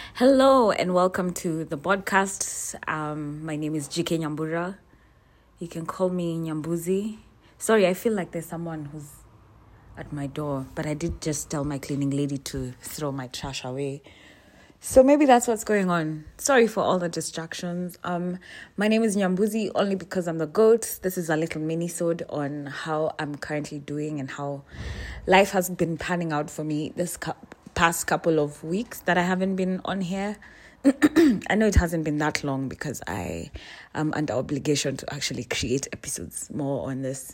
Hello and welcome to the podcast. My name is GK Nyambura. You can call me Nyambuzi. Sorry, I feel like there's someone who's at my door, but I did just tell my cleaning lady to throw my trash away. So maybe that's what's going on. Sorry for all the distractions. My name is Nyambuzi only because I'm the GOAT. This is a little mini-sode on how I'm currently doing and how life has been panning out for me this past couple of weeks that I haven't been on here. I know it hasn't been that long because I am under obligation to actually create episodes more on this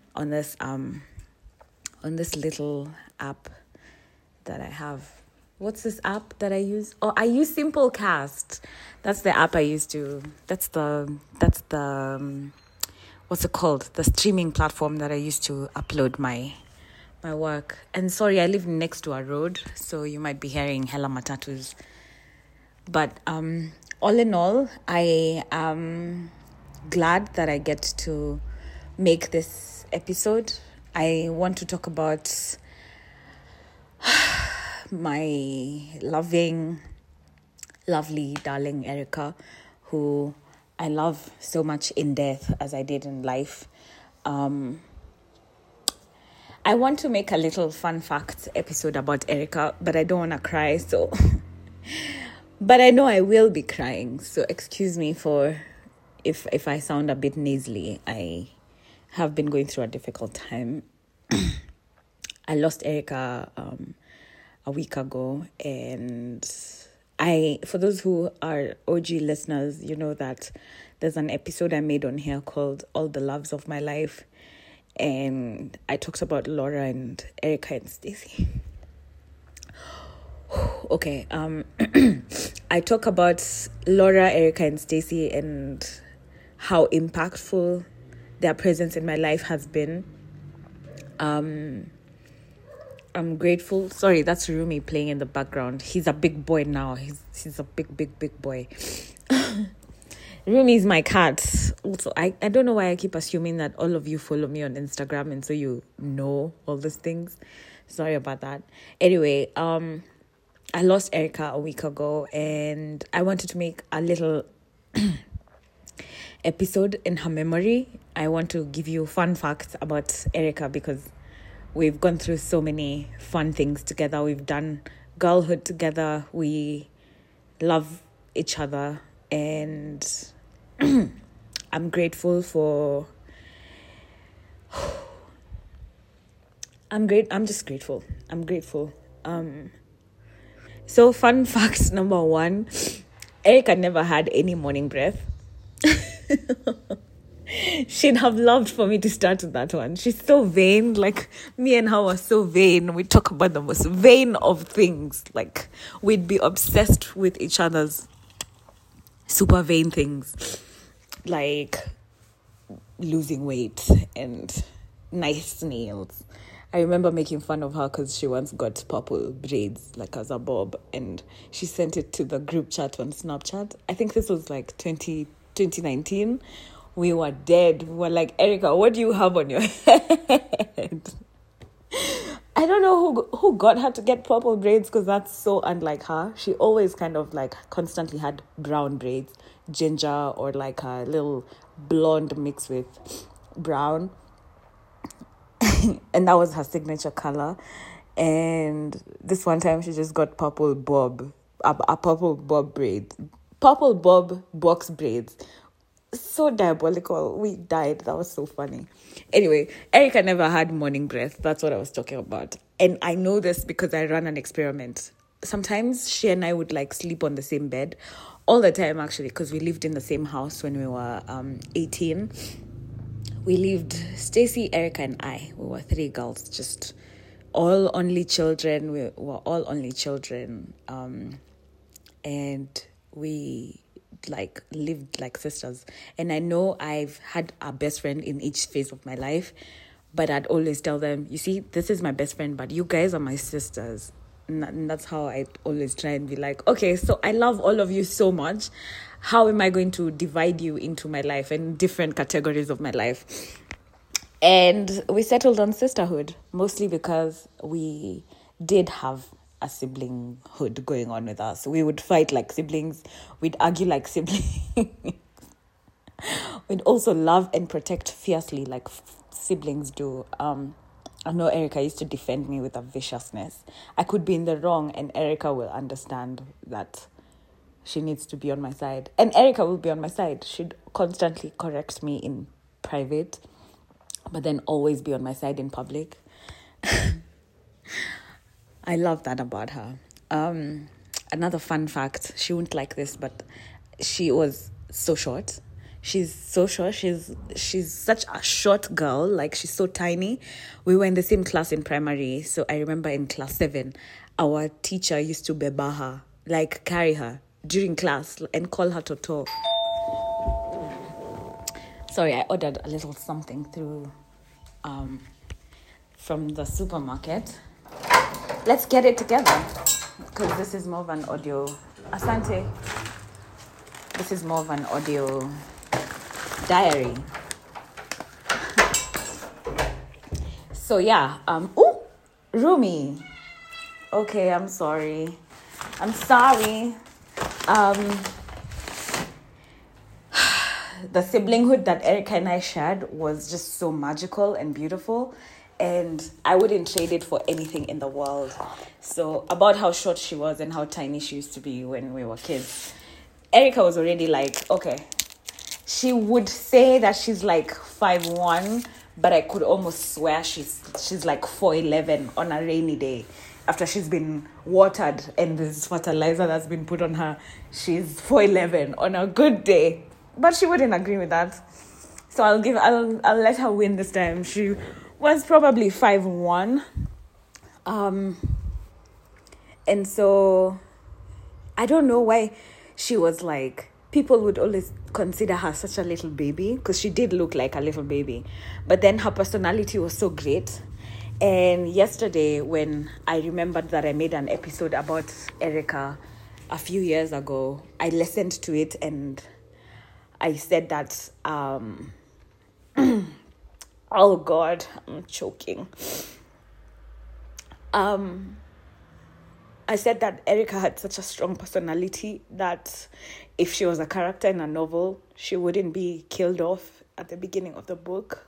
little app that I have. What's this app that I use? Oh, I use Simplecast. That's the app I used to. That's the what's it called? The streaming platform that I used to upload my work. And sorry, I live next to a road, so you might be hearing hella matatus. But all in all, I am glad that I get to make this episode. I want to talk about my lovely, darling Erica, who I love so much in death as I did in life. I want to make a little fun fact episode about Erica, but I don't want to cry, so... But I know I will be crying, so excuse me for if I sound a bit nasally. I have been going through a difficult time. I lost Erica a week ago, and for those who are OG listeners, you know that there's an episode I made on here called All the Loves of My Life, and I talked about Laura and Erica and Stacey. Okay, I talk about Laura, Erica, and Stacey and how impactful their presence in my life has been. I'm grateful. Sorry, that's Rumi playing in the background. He's a big boy now. He's a big boy. Rumi is my cat. Also, I don't know why I keep assuming that all of you follow me on Instagram and so you know all these things. Sorry about that. Anyway, I lost Erica a week ago, and I wanted to make a little episode in her memory. I want to give you fun facts about Erica because we've gone through so many fun things together. We've done girlhood together. We love each other, and I'm grateful for... I'm just grateful. I'm grateful. So fun fact number 1, Erica never had any morning breath. She'd have loved for me to start with that one. She's so vain. Like, me and her were so vain. We talk about the most vain of things. Like, we'd be obsessed with each other's super vain things. Like, losing weight and nice nails. I remember making fun of her because she once got purple braids, like as a bob, and she sent it to the group chat on Snapchat. I think this was like 2019. We were dead. We were like, Erica, what do you have on your head? I don't know who got her to get purple braids because that's so unlike her. She always kind of like constantly had brown braids, ginger or like a little blonde mixed with brown. And that was her signature color. And this one time she just got purple bob braids. Purple bob box braids. So diabolical. We died. That was so funny. Anyway, Erica never had morning breath. That's what I was talking about. And I know this because I ran an experiment. Sometimes she and I would like sleep on the same bed. All the time actually, because we lived in the same house when we were 18. We lived, Stacey, Erica, and I. We were 3 girls, just all only children. We were all only children. And we like lived like sisters. And I know I've had a best friend in each phase of my life, but I'd always tell them, you see, this is my best friend, but you guys are my sisters. And that's how I always try and be like, okay, so I love all of you so much. How am I going to divide you into my life and different categories of my life? And we settled on sisterhood, mostly because we did have a siblinghood going on with us. We would fight like siblings. We'd argue like siblings. We'd also love and protect fiercely like siblings do. I know Erica used to defend me with a viciousness. I could be in the wrong, and Erica will understand that she needs to be on my side. And Erica will be on my side. She'd constantly correct me in private, but then always be on my side in public. I love that about her. Another fun fact, she wouldn't like this, but she was so short. She's so short. She's such a short girl. Like, she's so tiny. We were in the same class in primary. So I remember in class 7, our teacher used to beba her, like carry her during class and call her Toto. Sorry, I ordered a little something through from the supermarket. Let's get it together, because this is more of an audio. Asante. This is more of an audio diary. So yeah, Rumi. Okay, I'm sorry. The siblinghood that Erica and I shared was just so magical and beautiful, and I wouldn't trade it for anything in the world. So about how short she was and how tiny she used to be when we were kids, Erica was already like, okay, she would say that she's like 5'1", but I could almost swear she's like 4'11" on a rainy day. After she's been watered and there's fertilizer that's been put on her, she's 4'11" on a good day. But she wouldn't agree with that. So I'll let her win this time. She was probably 5'1". And so I don't know why she was like, people would always consider her such a little baby, because she did look like a little baby. But then her personality was so great. And yesterday, when I remembered that I made an episode about Erica a few years ago, I listened to it and I said that, oh God, I'm choking. I said that Erica had such a strong personality that if she was a character in a novel, she wouldn't be killed off at the beginning of the book.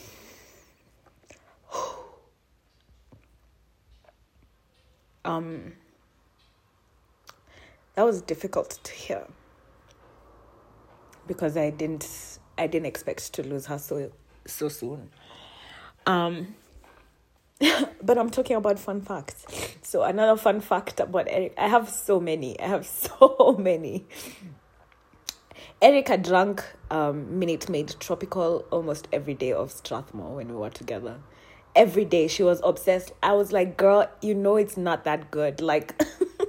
That was difficult to hear, because I didn't expect to lose her so soon. But I'm talking about fun facts. So another fun fact about Eric, I have so many. Erica drank Minute Maid Tropical almost every day of Strathmore when we were together. Every day she was obsessed. I was like, girl, you know it's not that good. Like,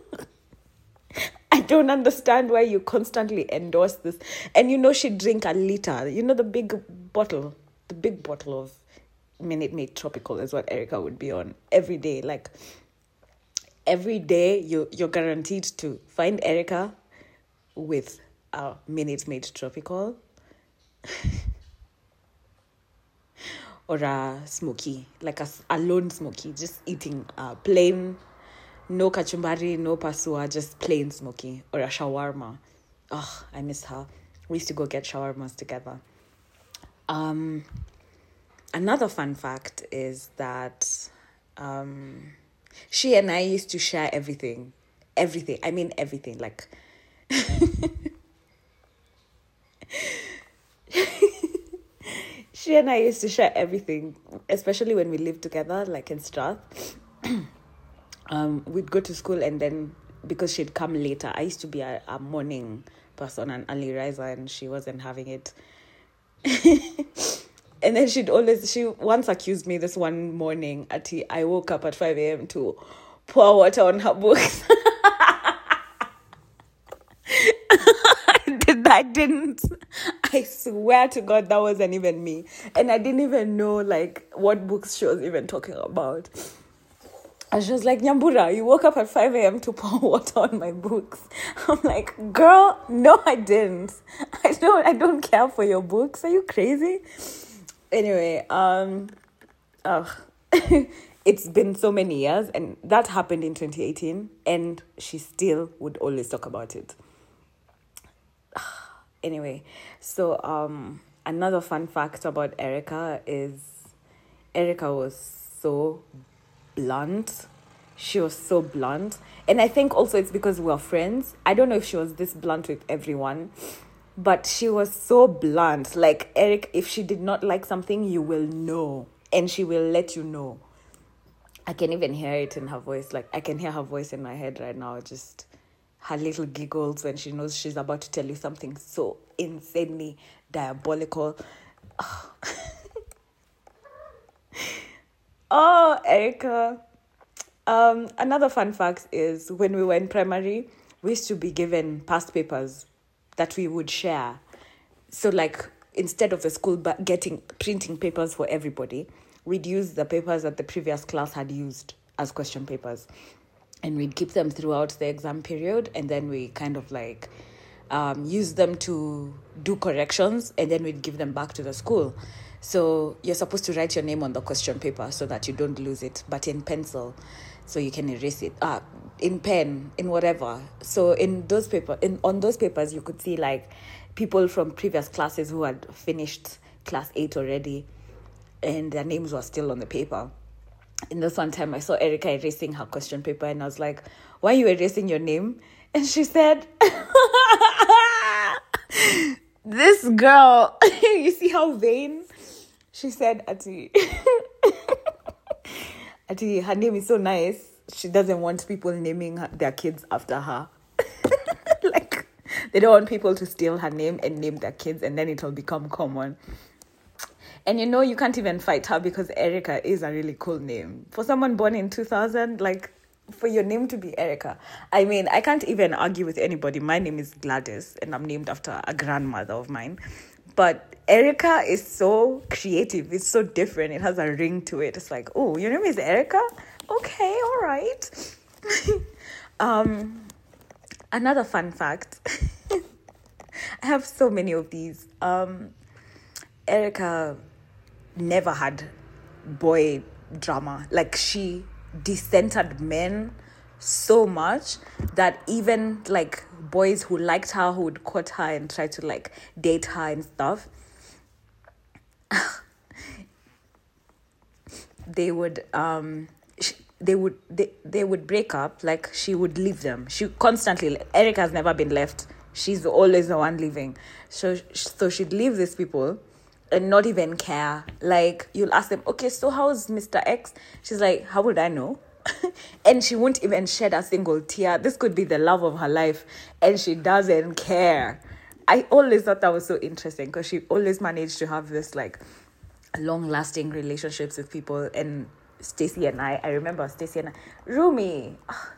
I don't understand why you constantly endorse this. And you know she'd drink a liter. You know the big bottle of Minute Maid Tropical is what Erica would be on every day. Like, every day you're guaranteed to find Erica with a Minute Maid Tropical or a smoky, like a lone smoky, just eating plain, no kachumbari, no pasua, just plain smoky, or a shawarma. Oh, I miss her. We used to go get shawarmas together. Another fun fact is that she and I used to share everything. I mean everything. Like, she and I used to share everything, especially when we lived together, like in Strath. We'd go to school, and then because she'd come later, I used to be a morning person, an early riser, and she wasn't having it. And then she once accused me this one morning, I woke up at 5 a.m. to pour water on her books. I didn't. I swear to God, that wasn't even me. And I didn't even know, like, what books she was even talking about. And she was like, Nyambura, you woke up at 5 a.m. to pour water on my books. I'm like, girl, no, I didn't. I don't care for your books. Are you crazy? Anyway, it's been so many years, and that happened in 2018, and she still would always talk about it. Anyway, so another fun fact about Erica is Erica was so blunt. She was so blunt. And I think also it's because we are friends. I don't know if she was this blunt with everyone, but she was so blunt. Like, Eric, if she did not like something, you will know. And she will let you know. I can even hear it in her voice. Like, I can hear her voice in my head right now. Just her little giggles when she knows she's about to tell you something so insanely diabolical. Oh, Erica. Another fun fact is when we were in primary, we used to be given past papers that we would share. So, like, instead of the school printing papers for everybody, we'd use the papers that the previous class had used as question papers. And we'd keep them throughout the exam period, and then we kind of like use them to do corrections, and then we'd give them back to the school. So you're supposed to write your name on the question paper so that you don't lose it, but in pencil, so you can erase it. In pen, in whatever. So on those papers, you could see like people from previous classes who had finished class 8 already, and their names were still on the paper. In this one time, I saw Erica erasing her question paper, and I was like, why are you erasing your name? And she said, this girl, you see how vain? She said, Ati, her name is so nice. She doesn't want people naming their kids after her. Like, they don't want people to steal her name and name their kids, and then it'll become common. And you can't even fight her because Erica is a really cool name. For someone born in 2000, like, for your name to be Erica. I mean, I can't even argue with anybody. My name is Gladys, and I'm named after a grandmother of mine. But Erica is so creative. It's so different. It has a ring to it. It's like, oh, your name is Erica? Okay, all right. Another fun fact. I have so many of these. Erica never had boy drama. Like, she decentered men so much that even like boys who liked her, who would court her and try to like date her and stuff, they would break up. Like, she would leave them. She constantly, Erica has never been left. She's always the one leaving. So she'd leave these people and not even care. Like, you'll ask them, okay, so how's Mr. X? She's like, how would I know? And she won't even shed a single tear. This could be the love of her life, and she doesn't care. I always thought that was so interesting because she always managed to have this like long-lasting relationships with people. And Stacey and I remember Stacey and I, Rumi,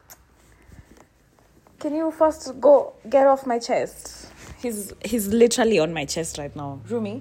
can you first go get off my chest? He's literally on my chest right now. Rumi.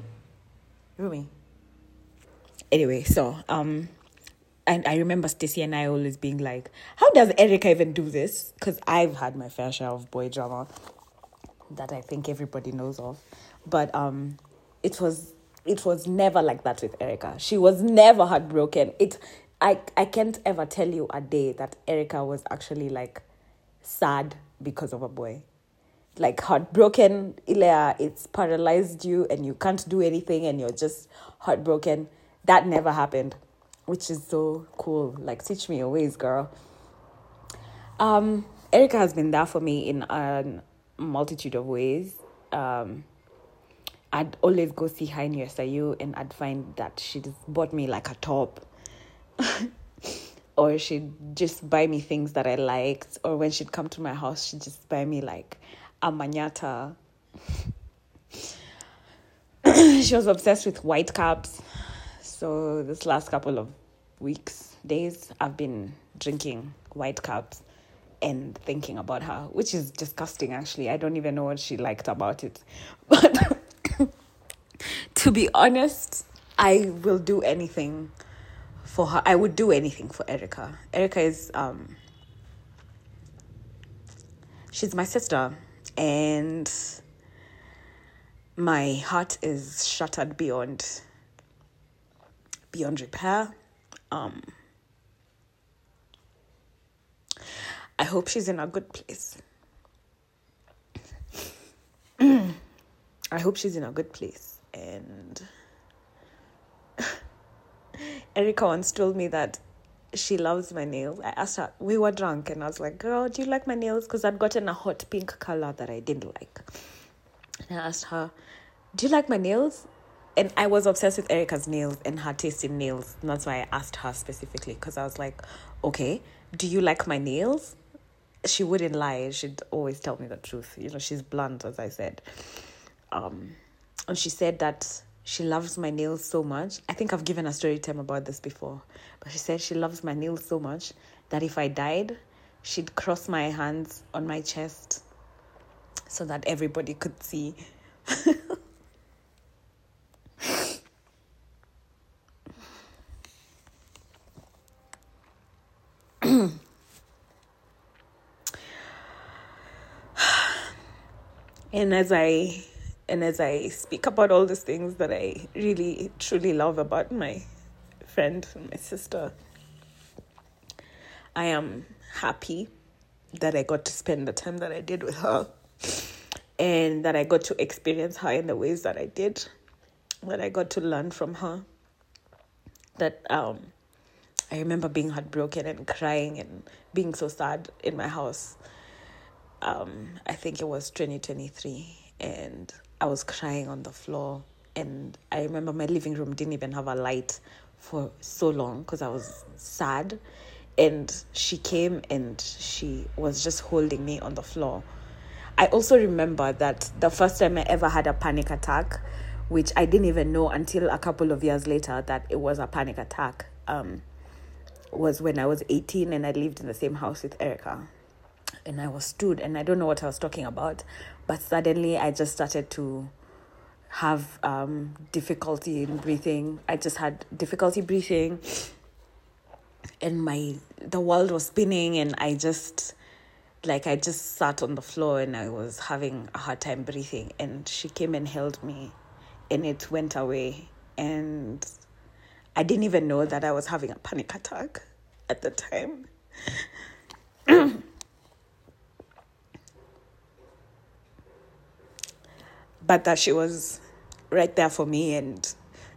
Anyway, so and I remember Stacey and I always being like, how does Erica even do this? Because I've had my fair share of boy drama that I think everybody knows of. But it was never like that with Erica. She was never heartbroken. I can't ever tell you a day that Erica was actually like sad because of a boy. Like, heartbroken, Ilea, it's paralyzed you and you can't do anything and you're just heartbroken. That never happened, which is so cool. Like, teach me your ways, girl. Erica has been there for me in a multitude of ways. I'd always go see her in USIU, and I'd find that she just bought me like a top. Or she'd just buy me things that I liked. Or when she'd come to my house, she'd just buy me like a manyata. She was obsessed with white caps. So this last couple of days, I've been drinking white caps and thinking about her, which is disgusting, actually. I don't even know what she liked about it. But to be honest, I will do anything for her. I would do anything for Erica. Erica is, she's my sister, and my heart is shattered beyond repair. I hope she's in a good place. I hope she's in a good place. And Erica once told me that she loves my nails. I asked her, we were drunk, and I was like, girl, do you like my nails? Because I'd gotten a hot pink color that I didn't like. And I asked her, do you like my nails? And I was obsessed with Erica's nails and her taste in nails. And that's why I asked her specifically, because I was like, okay, do you like my nails? She wouldn't lie. She'd always tell me the truth. You know, she's blunt, as I said. And she said that she loves my nails so much. I think I've given a story time about this before. But she said she loves my nails so much that if I died, she'd cross my hands on my chest so that everybody could see. And as I speak about all these things that I really, truly love about my friend, my sister, I am happy that I got to spend the time that I did with her, and that I got to experience her in the ways that I did, that I got to learn from her, that I remember being heartbroken and crying and being so sad in my house. I think it was 2023, and I was crying on the floor, and I remember my living room didn't even have a light for so long because I was sad, and she came and she was just holding me on the floor. I also remember that the first time I ever had a panic attack, which I didn't even know until a couple of years later that it was a panic attack, was when I was 18 and I lived in the same house with Erica. And I was stood, and I don't know what I was talking about, but suddenly I just started to have difficulty in breathing. I just had difficulty breathing, and the world was spinning, and I just sat on the floor, and I was having a hard time breathing. And she came and held me, and it went away. And I didn't even know that I was having a panic attack at the time. But that she was right there for me, and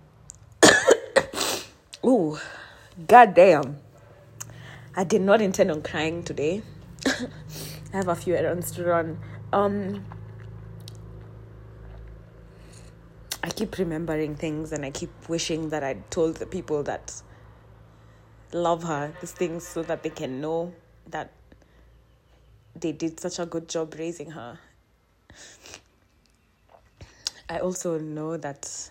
ooh, goddamn, I did not intend on crying today. I have a few errands to run. I keep remembering things, and I keep wishing that I'd told the people that love her these things so that they can know that they did such a good job raising her. I also know that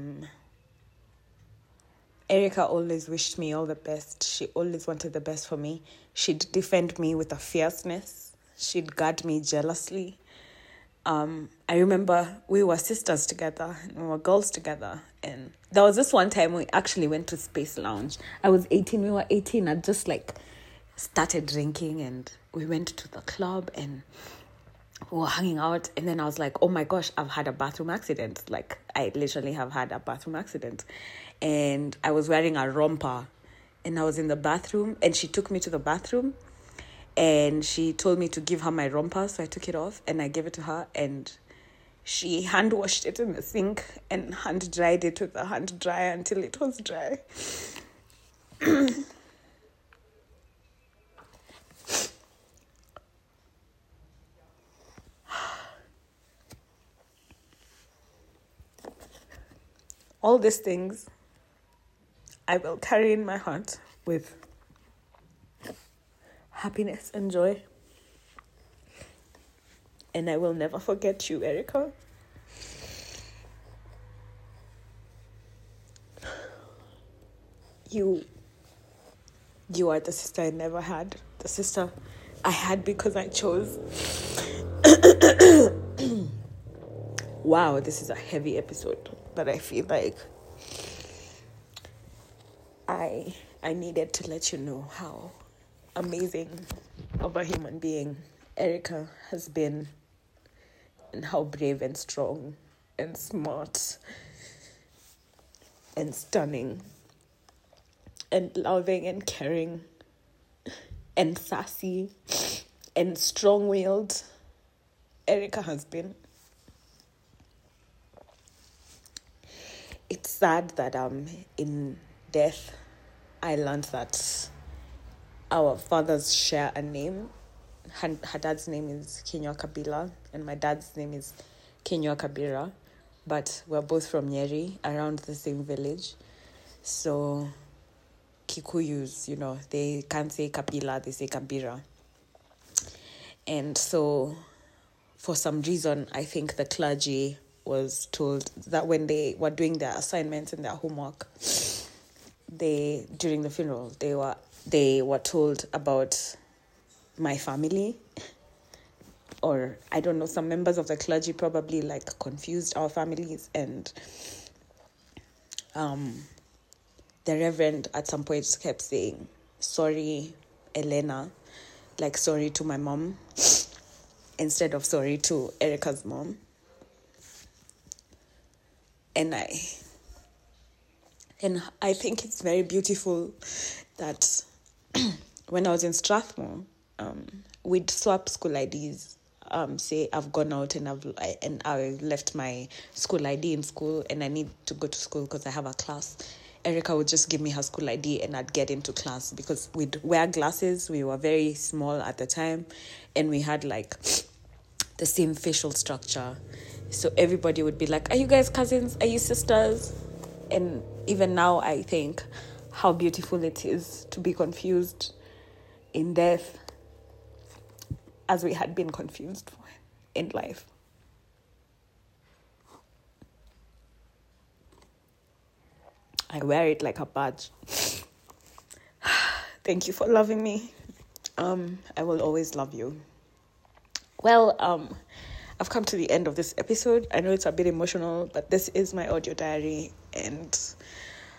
Erica always wished me all the best. She always wanted the best for me. She'd defend me with a fierceness. She'd guard me jealously. I remember we were sisters together, and we were girls together. And there was this one time we actually went to Space Lounge. I was 18, we were 18. I just started drinking, and we went to the club, and we were hanging out. And then I was like, oh my gosh, I've had a bathroom accident. I literally have had a bathroom accident. And I was wearing a romper, and I was in the bathroom, and she took me to the bathroom, and she told me to give her my romper. So I took it off and I gave it to her, and she hand washed it in the sink and hand dried it with a hand dryer until it was dry. All these things I will carry in my heart with happiness and joy. And I will never forget you, Erica. You are the sister I never had. The sister I had because I chose. Wow, this is a heavy episode, but I feel like I needed to let you know how amazing of a human being Erica has been, and how brave and strong and smart and stunning and loving and caring and sassy and strong-willed Erica has been. It's sad that in death I learned that our fathers share a name. Her dad's name is Kinyua Kabila and my dad's name is Kinyua Kabira, but we're both from Nyeri, around the same village. So Kikuyus, they can't say Kabila, they say Kabira. And so for some reason, I think the clergy was told that when they were doing their assignments and their homework, during the funeral, they were told about my family, or I don't know, some members of the clergy probably confused our families, and the reverend at some point kept saying, sorry, Elena, sorry to my mom, instead of sorry to Erica's mom. And I think it's very beautiful that when I was in Strathmore, we'd swap school IDs. Say I've gone out and I left my school ID in school and I need to go to school because I have a class. Erica would just give me her school ID and I'd get into class because we'd wear glasses. We were very small at the time and we had the same facial structure. So everybody would be like, are you guys cousins? Are you sisters? And even now I think how beautiful it is to be confused in death as we had been confused in life. I wear it like a badge. Thank you for loving me. I will always love you. Well, I've come to the end of this episode. I know it's a bit emotional, but this is my audio diary. And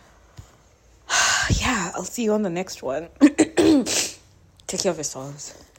yeah, I'll see you on the next one. Take care of yourselves.